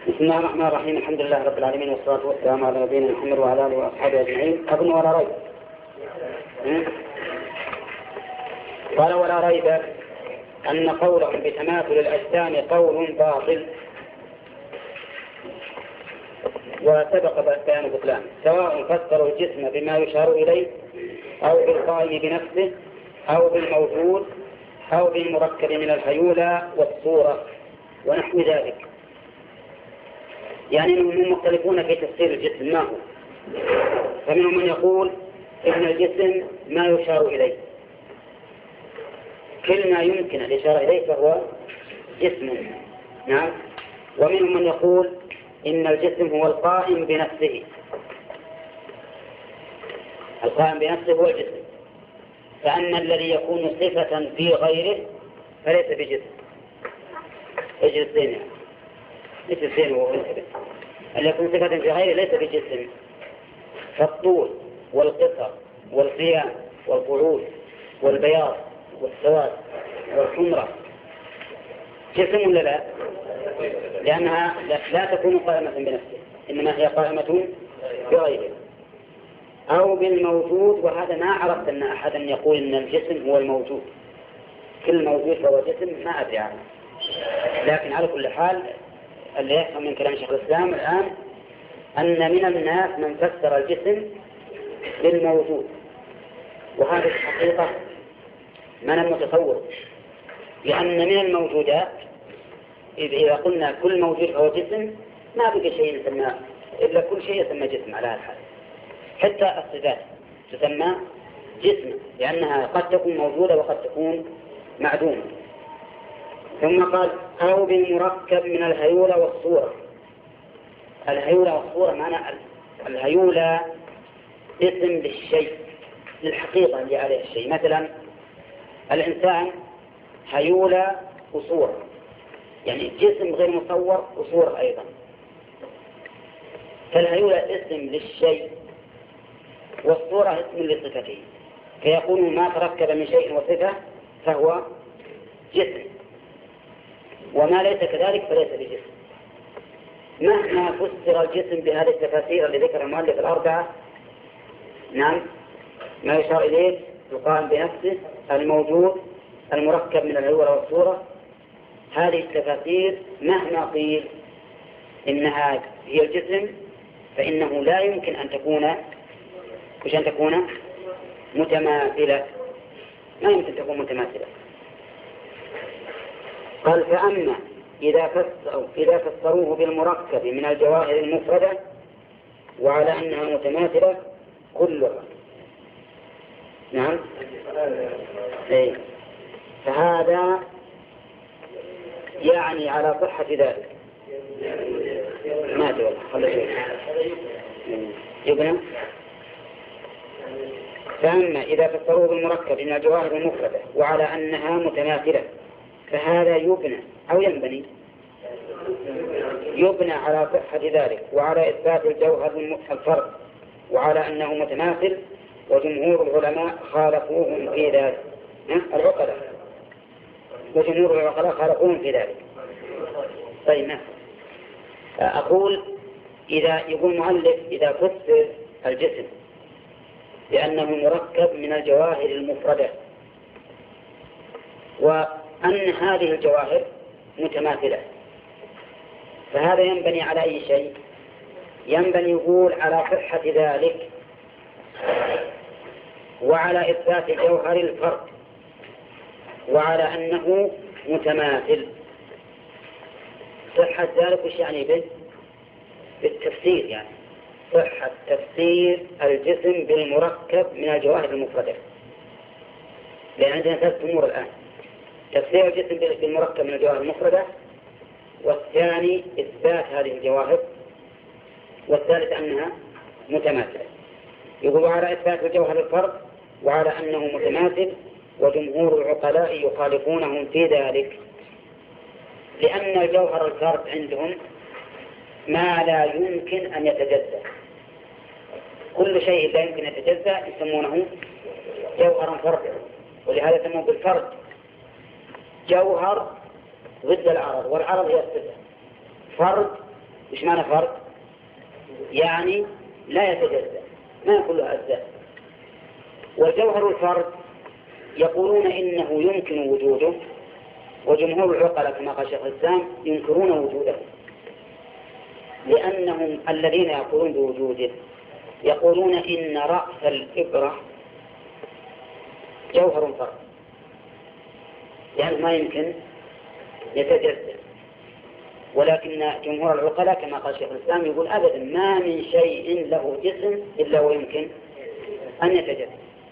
بسم الله الرحمن الرحيم. الحمد لله رب العالمين والصلاة والسلام على نبينا محمد وعلى آله وأصحابه أجمعين. أظن ولا ريب. قال ولا ريب أن قولهم بتماثل الأجسام قول باطل، وسبق بيان بطلان، سواء فسروا الجسم بما يشار إليه أو بالقائم بنفسه أو بالموجود أو بالمركب من الهيولى والصورة ونحو ذلك. يعني أنهم مختلفون في تفسير الجسم ما هو، فمنهم من يقول إن الجسم ما يشار إليه، كل ما يمكن الإشارة إليه فهو جسم. نعم. ومنهم من يقول إن الجسم هو القائم بنفسه، القائم بنفسه هو الجسم، فأن الذي يكون صفة في غيره فليس بجسم. اجل الزين ليس الزين هو اللي يكون صفة في غيره ليس بجسم. فالطول والقصر والقيام والقعود والبياض والسواد والحمرة جسم ولا لا؟ لأنها لا تكون قائمة بنفسه، إنما هي قائمة بغيره أو بالموجود. وهذا ما عرفت أن أحدا يقول إن الجسم هو الموجود، كل موجود فهو جسم، ما أدري عنه. لكن على كل حال اللي يفهم من كلام شيخ الإسلام الآن أن من الناس من فسر الجسم بالموجود، وهذه الحقيقة من المتصور، لأن من الموجودات إذا قلنا كل موجود فهو جسم ما بقى شيء يسمى إلا كل شيء يسمى جسم على هذا الحال. حتى الصفات تسمى جسم لأنها قد تكون موجودة وقد تكون معدومة. ثم قال أو بالمركب من الهيولى والصورة. الهيولى والصورة معنى الهيولى اسم للشيء، للحقيقة اللي عليه الشيء. مثلا الإنسان هيولى وصورة، يعني جسم غير مصور وصورة أيضا. فالهيولى اسم للشيء والصورة اسم لصفته، فيكون ما تركب من شيء وصفة فهو جسم، وما ليس كذلك فليس بجسم. مهما فسر الجسم بهذه التفاسير اللي ذكر المؤلف الأربعة، نعم، ما يشار إليه القائم بنفسه، الموجود، المركب من الهيولى والصورة، هذه التفاسير مهما قيل إنها هي الجسم فإنه لا يمكن أن تكون متماثلة، ما يمكن تكون متماثلة. قال فأما إذا فسروه بالمركب من الجواهر المفردة وعلى أنها متماثلة كلها، نعم، فهذا يعني على صحة ذلك ما دول يبنى. فأما إذا فسروه بالمركب من الجواهر المفردة وعلى أنها متماثلة فهذا يبنى أو يبنى على صحة ذلك وعلى إثبات الجوهر الفرد وعلى أنه متماثل، وجمهور العلماء خالفوهم في ذلك. وجمهور العقلاء خالفوهم في ذلك. طيب، أقول يقول مؤلف إذا فسر الجسم لأنه مركب من الجواهر المفردة وأن هذه الجواهر متماثلة، فهذا ينبني على أي شيء؟ ينبني يقول على صحة ذلك وعلى إثبات جوهر الفرد وعلى أنه متماثل. صحة ذلك وش يعني بالتفسير؟ يعني صحة تفسير الجسم بالمركب من الجواهر المفردة، لأن عندنا ثلاث أمور الآن: تفسير الجسم بالمركب من الجواهر المفردة، والثاني إثبات هذه الجواهر، والثالث أنها متماثلة. يقول على إثبات الجوهر الفرد وعلى أنه متماثل، وجمهور العقلاء يخالفونهم في ذلك، لأن الجوهر الفرد عندهم ما لا يمكن أن يتجزأ. كل شيء لا يمكن أن يتجزأ يسمونه جوهرا فردا، ولهذا يسمونه بالفرد. جوهر ضد العرض، والعرض هي الصفة، فرد إيش معنى فرد؟ يعني لا يتجزأ، ما كل أجزاء. وجوهر الفرد يقولون إنه يمكن وجوده، وجمهور العقلاء كما قال شيخ الإسلام ينكرون وجوده، لأنهم الذين يقولون بوجوده يقولون إن رأس الإبرة جوهر فرد، يعني ما يمكن يتجزأ. ولكن جمهور العقلاء كما قال شيخ الإسلام يقول أبدا ما من شيء له جسم إلا ويمكن أن يتجزأ،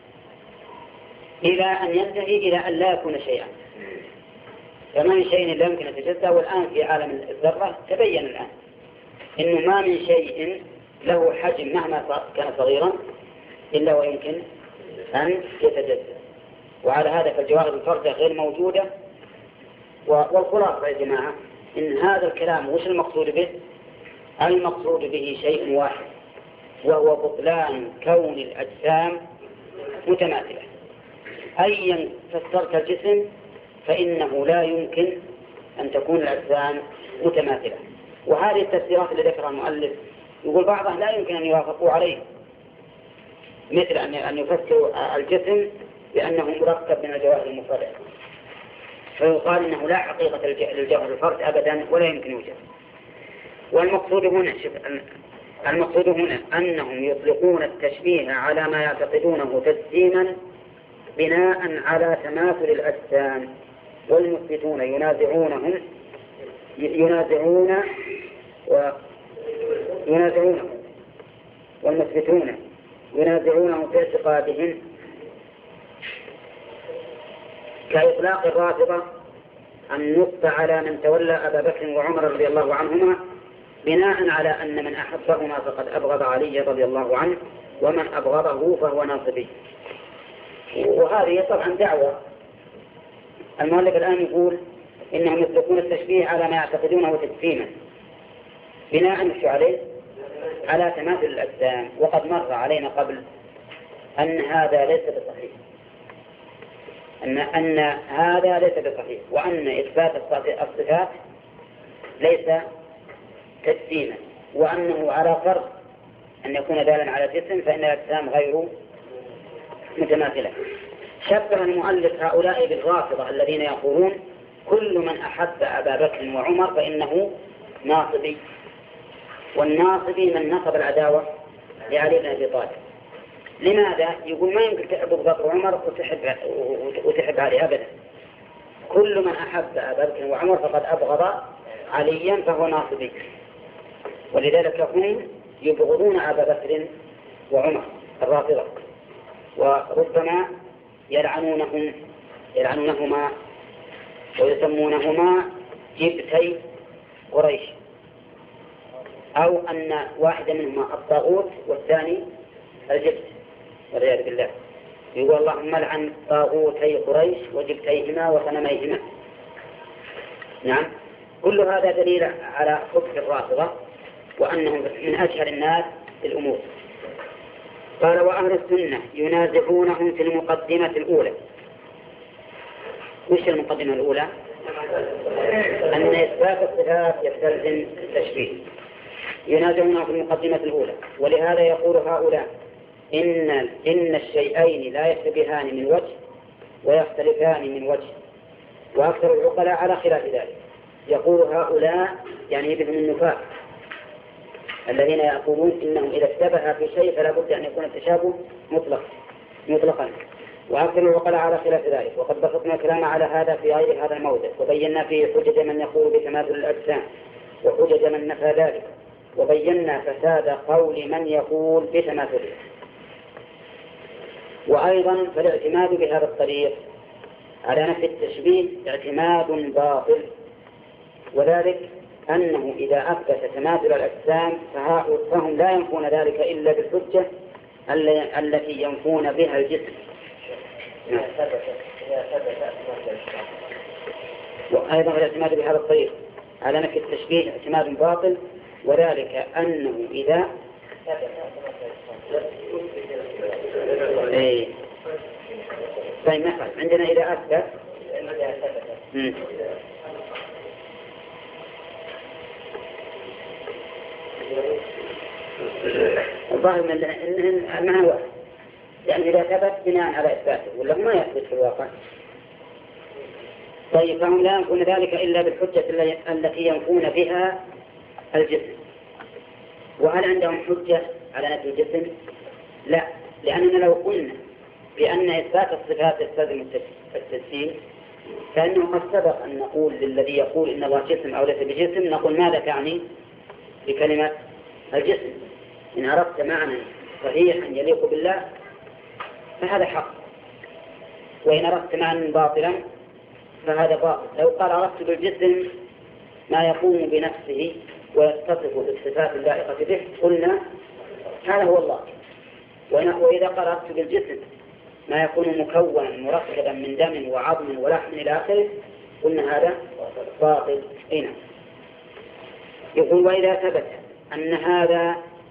إلى أن ينتهي إلى أن لا يكون شيئا. فما من شيء لا يمكن أن يتجزأ. والآن في عالم الذرة تبين الآن إنه ما من شيء له حجم مهما كان صغيرا إلا ويمكن أن يتجزأ. وعلى هذا فالجواهر الفردة غير موجودة. والخلاصة يا جماعة إن هذا الكلام وش المقصود به؟ المقصود به شيء واحد، وهو بطلان كون الأجسام متماثلة. أيا فسرت الجسم فإنه لا يمكن أن تكون الأجسام متماثلة. وهذه التفسيرات التي ذكرها المؤلف يقول بعضها لا يمكن أن يوافقوا عليه، مثل أن يفسروا الجسم بأنه مركب من الجواهر المفردة، فيقال إنه لا حقيقة للجوهر الفرد أبدا ولا يمكن يوجد. والمقصود هنا أنهم يطلقون التشبيه على ما يعتقدونه تجسيما بناء على تماثل الأجسام، والمثبتون والمثبتون ينازعونه في اعتقادهم، كإطلاق الرافضة النص على من تولى أبا بكر وعمر رضي الله عنهما بناء على أن من أحبهما فقد أبغض علي رضي الله عنه، ومن أبغضه فهو ناصبي. وهذه طبعا دعوة. المؤلف الآن يقول إنهم يطلقون التشبيه على ما يعتقدونه تجسيما بناء على تماثل الأجسام. وقد مر علينا قبل أن هذا ليس بصحيح، أن هذا ليس بصحيح، وأن إثبات الصفات ليس تجسيما، وأنه على فرض أن يكون دالا على جسم فإن الأجسام غير متماثلة. شبه المؤلف هؤلاء بالرافضة الذين يقولون كل من أحب أبا بكر وعمر فإنه ناصبي، والناصبي من نصب العداوة لعلي بن أبي طالب. لماذا؟ يقول ما يمكن تحب أبو بكر وعمر وتحب علي أبدا. كل من أحب أبا بكر وعمر فقد أبغض عليا فهو ناصبي. ولذلك هم يبغضون أبا بكر وعمر الرافضة، وربما يلعنونهما ويسمونهما جبتي قريش، أو أن واحد منهما الطاغوت والثاني الجبت والعياذ بالله. يقول اللهم لعن طاغوتي قريش وجبتيهما وصنميهما. نعم، كل هذا دليل على خبث الرافضة وأنهم من أجهل الناس في الأمور. قال وأهل السنة ينازعونهم في المقدمة الأولى. وش المقدمة الأولى؟ أن إثبات الصفات يستلزم التشبيه. ينازعونهم في المقدمة الأولى، ولهذا يقول هؤلاء إن الشيئين لا يشتبهان من وجه ويختلفان من وجه، وأكثر العقلاء على خلاف ذلك. يقول هؤلاء يعني بهم النفاق الذين يقولون إنهم إذا اشتبه في شيء فلا بد أن يكون التشابه مطلقا، وأكثر العقلاء على خلاف ذلك. وقد بسطنا الكلام على هذا في غير هذا الموضع، وبينا فيه حجج من يقول بتماثل الأجسام وحجج من نفى ذلك، وبينا فساد قول من يقول بتماثله. وأيضا فالاعتماد بهذا الطريق على نفي التشبيه اعتماد باطل، وذلك أنه إذا أثبت تماثل الأجسام فهم لا ينفون ذلك إلا بالحجة التي ينفون بها الجسم. وأيضا الاعتماد بهذا الطريق على نفي التشبيه اعتماد باطل، وذلك أنه إذا طيب مثلا عندنا إذا أثبت الظاهر من المعنى واحد، يعني إذا ثبت بناء على إثباته ولا ما يثبت في الواقع. طيب فهم لا ينفون ذلك إلا بالحجة التي ينفون بها الجسم. وهل عندهم حجة على نفي الجسم؟ لا، لأننا لو قلنا بأن إثبات الصفات يستلزم التجسيم فإنه قد سبق أن نقول للذي يقول إن الله جسم أو ليس بجسم، نقول ماذا تعني بكلمة الجسم؟ إن عرفت معنى صحيحا يليق بالله فهذا حق، وإن عرفت معنى باطلا فهذا باطل. لو قال عرفت بالجسم ما يقوم بنفسه ويتصف بالصفات اللائقة به قلنا هذا هو الله. وإذا قال عرفت بالجسم ما يكون مكونا مركبا من دم وعظم ولحم إلى آخره قلنا هذا باطل. هنا يقول وإذا ثبت أن هذا